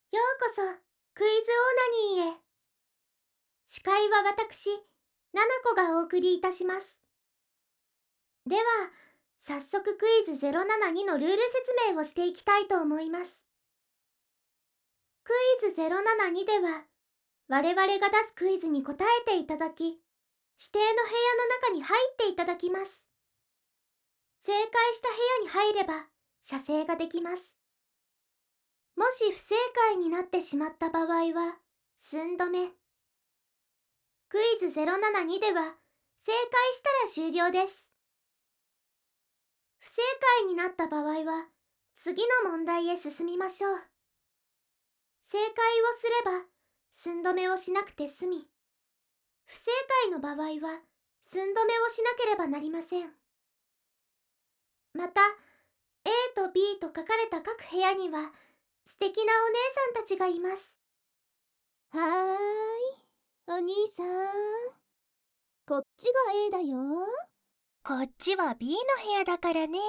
ようこそクイズオーナニーへ。司会は私、ナナコがお送りいたします。では、早速クイズ072のルール説明をしていきたいと思います。クイズ072では、我々が出すクイズに答えていただき、指定の部屋の中に入っていただきます。正解した部屋に入れば、射精ができます。もし不正解になってしまった場合は、寸止め。クイズ072では、正解したら終了です。不正解になった場合は、次の問題へ進みましょう。正解をすれば、寸止めをしなくて済み、不正解の場合は、寸止めをしなければなりません。また、A と B と書かれた各部屋には、素敵なお姉さんたちがいます。 はーい、お兄さん。こっちが A だよ。 こっちは B の部屋だからね。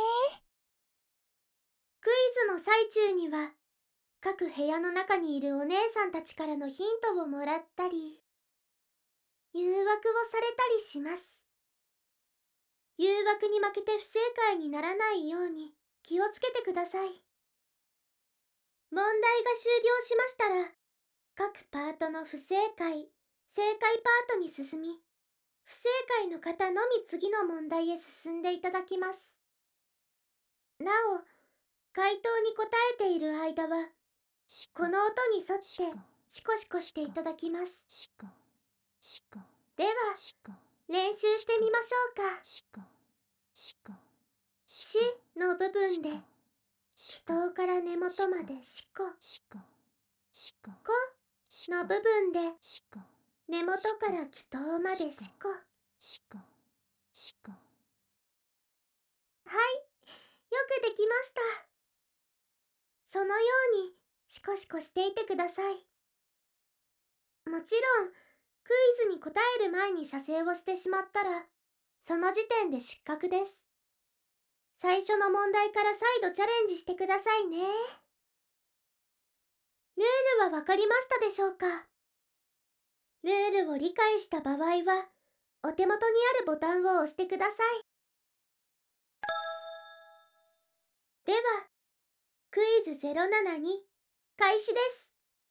クイズの最中には、各部屋の中にいるお姉さんたちからのヒントをもらったり、誘惑をされたりします。誘惑に負けて不正解にならないように気をつけてください。問題が終了しましたら、各パートの不正解、正解パートに進み、不正解の方のみ次の問題へ進んでいただきます。なお、回答に答えている間は、この音に沿ってシコシコしていただきます。では、練習してみましょうか。しの部分で、気頭から根元までシコ。この部分で、根元から気頭までシコ。はい、よくできました。そのようにシコシコしていてください。もちろん、クイズに答える前に射精をしてしまったら、その時点で失格です。最初の問題から再度チャレンジしてくださいね。ルールはわかりましたでしょうか？ルールを理解した場合は、お手元にあるボタンを押してください。では、クイズ072開始です。